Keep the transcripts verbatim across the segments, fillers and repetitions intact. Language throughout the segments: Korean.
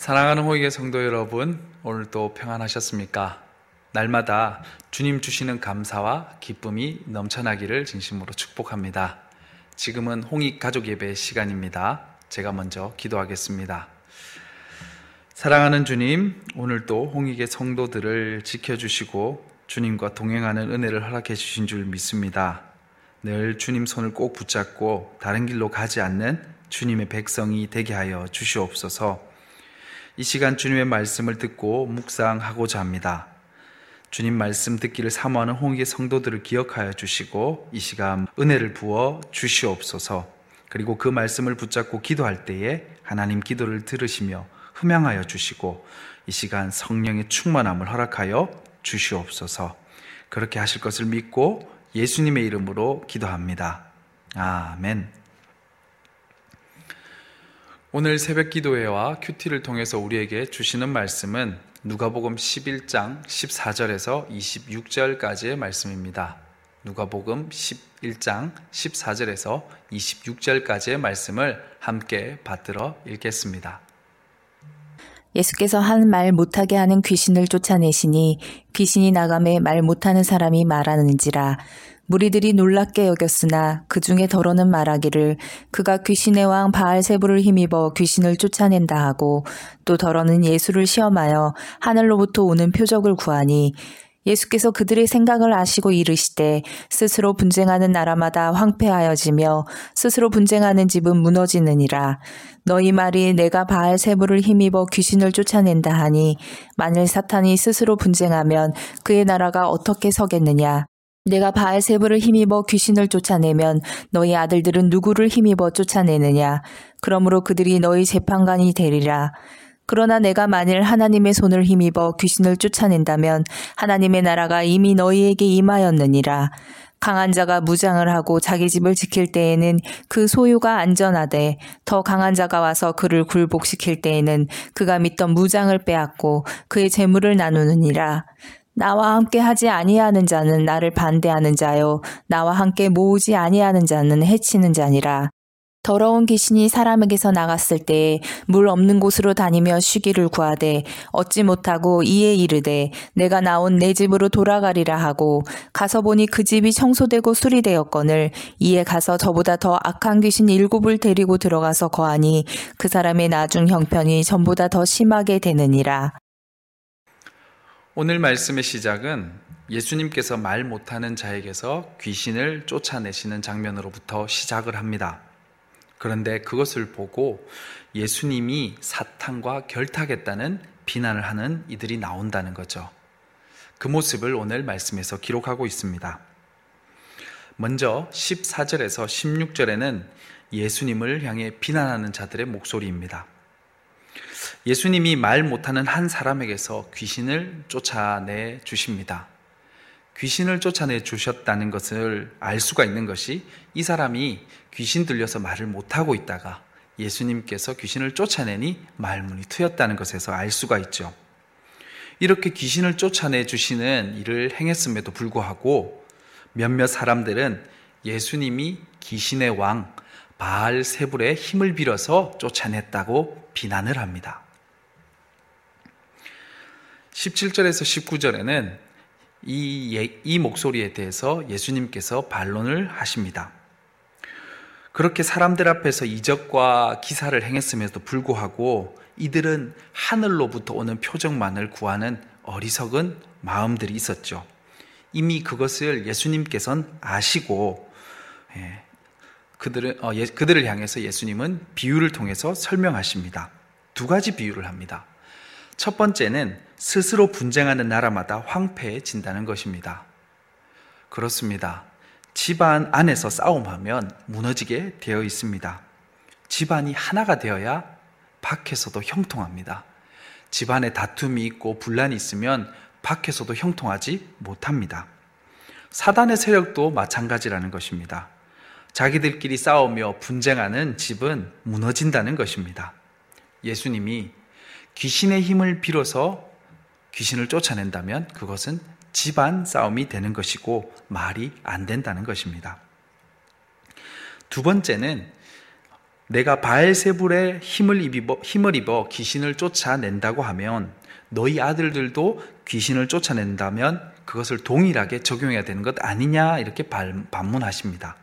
사랑하는 호익의 성도 여러분, 오늘도 평안하셨습니까? 날마다 주님 주시는 감사와 기쁨이 넘쳐나기를 진심으로 축복합니다. 지금은 홍익 가족 예배 시간입니다. 제가 먼저 기도하겠습니다. 사랑하는 주님, 오늘도 홍익의 성도들을 지켜주시고 주님과 동행하는 은혜를 허락해 주신 줄 믿습니다. 늘 주님 손을 꼭 붙잡고 다른 길로 가지 않는 주님의 백성이 되게 하여 주시옵소서. 이 시간 주님의 말씀을 듣고 묵상하고자 합니다. 주님 말씀 듣기를 사모하는 홍익의 성도들을 기억하여 주시고 이 시간 은혜를 부어 주시옵소서. 그리고 그 말씀을 붙잡고 기도할 때에 하나님 기도를 들으시며 흠양하여 주시고 이 시간 성령의 충만함을 허락하여 주시옵소서. 그렇게 하실 것을 믿고 예수님의 이름으로 기도합니다. 아멘. 오늘 새벽 기도회와 큐티를 통해서 우리에게 주시는 말씀은 누가복음 십일 장 십사 절에서 이십육 절까지의 말씀입니다. 누가복음 십일 장 십사 절에서 이십육 절까지의 말씀을 함께 받들어 읽겠습니다. 예수께서 한 말 못하게 하는 귀신을 쫓아내시니 귀신이 나가매 말 못하는 사람이 말하는지라. 무리들이 놀랍게 여겼으나 그 중에 더러는 말하기를 그가 귀신의 왕 바알세불을 힘입어 귀신을 쫓아낸다 하고, 또 더러는 예수를 시험하여 하늘로부터 오는 표적을 구하니, 예수께서 그들의 생각을 아시고 이르시되 스스로 분쟁하는 나라마다 황폐하여지며 스스로 분쟁하는 집은 무너지느니라. 너희 말이 내가 바알세불을 힘입어 귀신을 쫓아낸다 하니, 만일 사탄이 스스로 분쟁하면 그의 나라가 어떻게 서겠느냐. 내가 바알세불을 힘입어 귀신을 쫓아내면 너희 아들들은 누구를 힘입어 쫓아내느냐. 그러므로 그들이 너희 재판관이 되리라. 그러나 내가 만일 하나님의 손을 힘입어 귀신을 쫓아낸다면 하나님의 나라가 이미 너희에게 임하였느니라. 강한 자가 무장을 하고 자기 집을 지킬 때에는 그 소유가 안전하되, 더 강한 자가 와서 그를 굴복시킬 때에는 그가 믿던 무장을 빼앗고 그의 재물을 나누느니라. 나와 함께 하지 아니하는 자는 나를 반대하는 자요, 나와 함께 모으지 아니하는 자는 해치는 자니라. 더러운 귀신이 사람에게서 나갔을 때에 물 없는 곳으로 다니며 쉬기를 구하되 얻지 못하고 이에 이르되 내가 나온 내 집으로 돌아가리라 하고, 가서 보니 그 집이 청소되고 수리되었거늘 이에 가서 저보다 더 악한 귀신 일곱을 데리고 들어가서 거하니 그 사람의 나중 형편이 전보다 더 심하게 되느니라. 오늘 말씀의 시작은 예수님께서 말 못하는 자에게서 귀신을 쫓아내시는 장면으로부터 시작을 합니다. 그런데 그것을 보고 예수님이 사탄과 결탁했다는 비난을 하는 이들이 나온다는 거죠. 그 모습을 오늘 말씀에서 기록하고 있습니다. 먼저 십사 절에서 십육 절에는 예수님을 향해 비난하는 자들의 목소리입니다. 예수님이 말 못하는 한 사람에게서 귀신을 쫓아내 주십니다. 귀신을 쫓아내 주셨다는 것을 알 수가 있는 것이, 이 사람이 귀신 들려서 말을 못하고 있다가 예수님께서 귀신을 쫓아내니 말문이 트였다는 것에서 알 수가 있죠. 이렇게 귀신을 쫓아내 주시는 일을 행했음에도 불구하고 몇몇 사람들은 예수님이 귀신의 왕 바알세불의 힘을 빌어서 쫓아냈다고 비난을 합니다. 십칠 절에서 십구 절에는 이, 이 목소리에 대해서 예수님께서 반론을 하십니다. 그렇게 사람들 앞에서 이적과 기사를 행했음에도 불구하고 이들은 하늘로부터 오는 표적만을 구하는 어리석은 마음들이 있었죠. 이미 그것을 예수님께서는 아시고 예, 그들을, 어, 예, 그들을 향해서 예수님은 비유를 통해서 설명하십니다. 두 가지 비유를 합니다. 첫 번째는 스스로 분쟁하는 나라마다 황폐해진다는 것입니다. 그렇습니다. 집안 안에서 싸움하면 무너지게 되어 있습니다. 집안이 하나가 되어야 밖에서도 형통합니다. 집안에 다툼이 있고 분란이 있으면 밖에서도 형통하지 못합니다. 사단의 세력도 마찬가지라는 것입니다. 자기들끼리 싸우며 분쟁하는 집은 무너진다는 것입니다. 예수님이 귀신의 힘을 빌어서 귀신을 쫓아낸다면 그것은 집안 싸움이 되는 것이고 말이 안 된다는 것입니다. 두 번째는 내가 바알세불의 힘을 입어, 힘을 입어 귀신을 쫓아낸다고 하면 너희 아들들도 귀신을 쫓아낸다면 그것을 동일하게 적용해야 되는 것 아니냐, 이렇게 반문하십니다.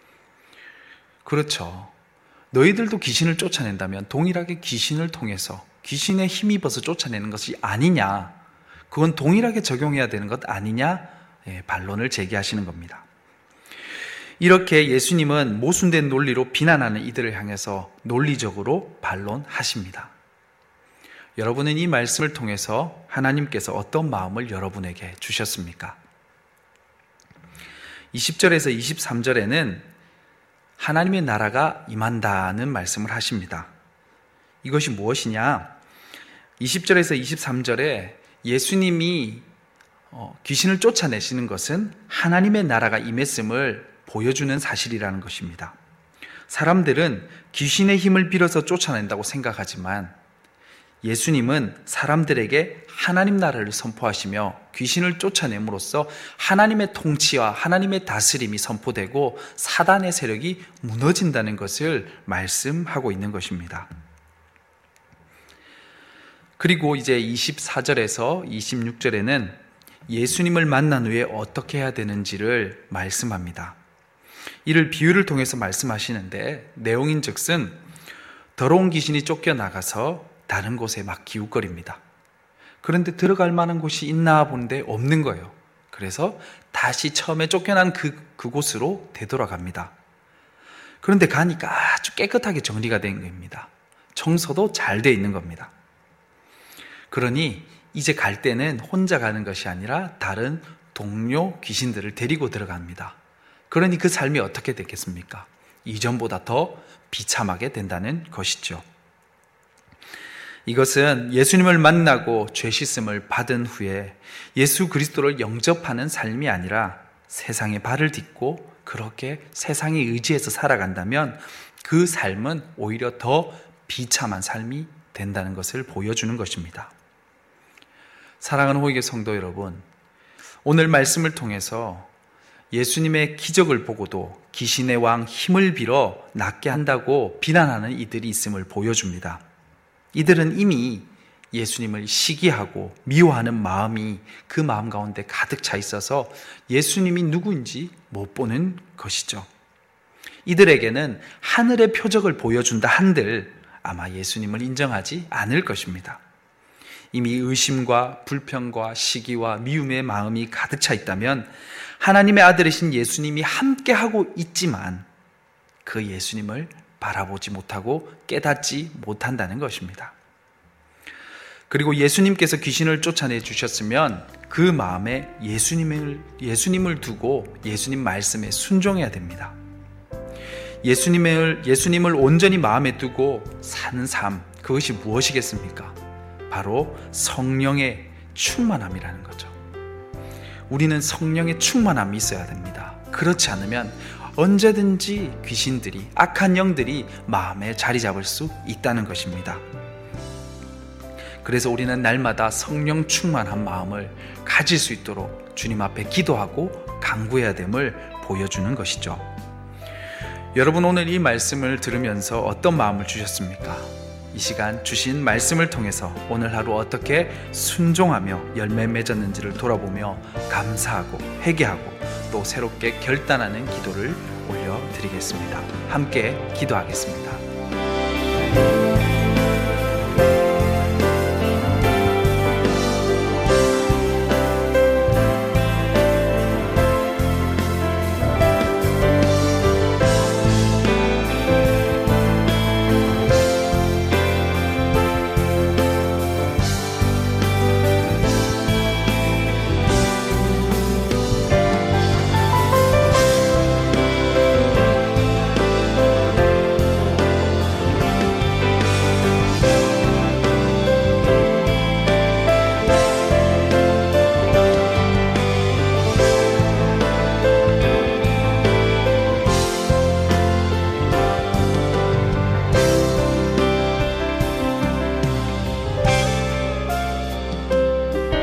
그렇죠. 너희들도 귀신을 쫓아낸다면 동일하게 귀신을 통해서 귀신에 힘입어서 쫓아내는 것이 아니냐, 그건 동일하게 적용해야 되는 것 아니냐, 예, 반론을 제기하시는 겁니다. 이렇게 예수님은 모순된 논리로 비난하는 이들을 향해서 논리적으로 반론하십니다. 여러분은 이 말씀을 통해서 하나님께서 어떤 마음을 여러분에게 주셨습니까? 이십 절에서 이십삼 절에는 하나님의 나라가 임한다는 말씀을 하십니다. 이것이 무엇이냐? 이십 절에서 이십삼 절에 예수님이 귀신을 쫓아내시는 것은 하나님의 나라가 임했음을 보여주는 사실이라는 것입니다. 사람들은 귀신의 힘을 빌어서 쫓아낸다고 생각하지만 예수님은 사람들에게 하나님 나라를 선포하시며 귀신을 쫓아냄으로써 하나님의 통치와 하나님의 다스림이 선포되고 사단의 세력이 무너진다는 것을 말씀하고 있는 것입니다. 그리고 이제 이십사 절에서 이십육 절에는 예수님을 만난 후에 어떻게 해야 되는지를 말씀합니다. 이를 비유를 통해서 말씀하시는데 내용인즉슨 더러운 귀신이 쫓겨나가서 다른 곳에 막 기웃거립니다. 그런데 들어갈 만한 곳이 있나 본데 없는 거예요. 그래서 다시 처음에 쫓겨난 그, 그곳으로 되돌아갑니다. 그런데 가니까 아주 깨끗하게 정리가 된 겁니다. 청소도 잘 돼 있는 겁니다. 그러니 이제 갈 때는 혼자 가는 것이 아니라 다른 동료 귀신들을 데리고 들어갑니다. 그러니 그 삶이 어떻게 됐겠습니까? 이전보다 더 비참하게 된다는 것이죠. 이것은 예수님을 만나고 죄 씻음을 받은 후에 예수 그리스도를 영접하는 삶이 아니라 세상에 발을 딛고 그렇게 세상에 의지해서 살아간다면 그 삶은 오히려 더 비참한 삶이 된다는 것을 보여주는 것입니다. 사랑하는 호의교 성도 여러분, 오늘 말씀을 통해서 예수님의 기적을 보고도 귀신의 왕 힘을 빌어 낫게 한다고 비난하는 이들이 있음을 보여줍니다. 이들은 이미 예수님을 시기하고 미워하는 마음이 그 마음 가운데 가득 차 있어서 예수님이 누구인지 못 보는 것이죠. 이들에게는 하늘의 표적을 보여준다 한들 아마 예수님을 인정하지 않을 것입니다. 이미 의심과 불평과 시기와 미움의 마음이 가득 차 있다면 하나님의 아들이신 예수님이 함께하고 있지만 그 예수님을 바라보지 못하고 깨닫지 못한다는 것입니다. 그리고 예수님께서 귀신을 쫓아내 주셨으면 그 마음에 예수님을, 예수님을 두고 예수님 말씀에 순종해야 됩니다. 예수님을, 예수님을 온전히 마음에 두고 사는 삶, 그것이 무엇이겠습니까? 바로 성령의 충만함이라는 거죠. 우리는 성령의 충만함이 있어야 됩니다. 그렇지 않으면 언제든지 귀신들이, 악한 영들이 마음에 자리 잡을 수 있다는 것입니다. 그래서 우리는 날마다 성령 충만한 마음을 가질 수 있도록 주님 앞에 기도하고 간구해야 됨을 보여주는 것이죠. 여러분, 오늘 이 말씀을 들으면서 어떤 마음을 주셨습니까? 이 시간 주신 말씀을 통해서 오늘 하루 어떻게 순종하며 열매 맺었는지를 돌아보며 감사하고 회개하고 또 새롭게 결단하는 기도를 올려드리겠습니다. 함께 기도하겠습니다.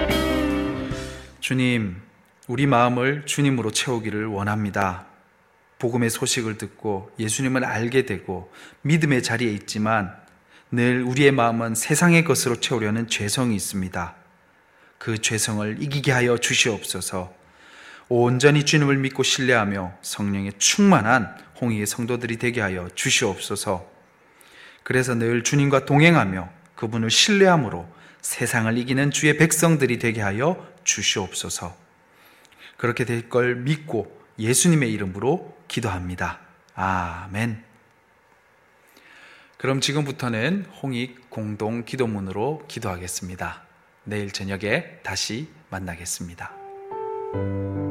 주님, 우리 마음을 주님으로 채우기를 원합니다. 복음의 소식을 듣고 예수님을 알게 되고 믿음의 자리에 있지만 늘 우리의 마음은 세상의 것으로 채우려는 죄성이 있습니다. 그 죄성을 이기게 하여 주시옵소서. 온전히 주님을 믿고 신뢰하며 성령의 충만한 홍익의 성도들이 되게 하여 주시옵소서. 그래서 늘 주님과 동행하며 그분을 신뢰함으로 세상을 이기는 주의 백성들이 되게 하여 주시옵소서. 그렇게 될 걸 믿고 예수님의 이름으로 기도합니다. 아멘. 그럼 지금부터는 홍익 공동 기도문으로 기도하겠습니다. 내일 저녁에 다시 만나겠습니다.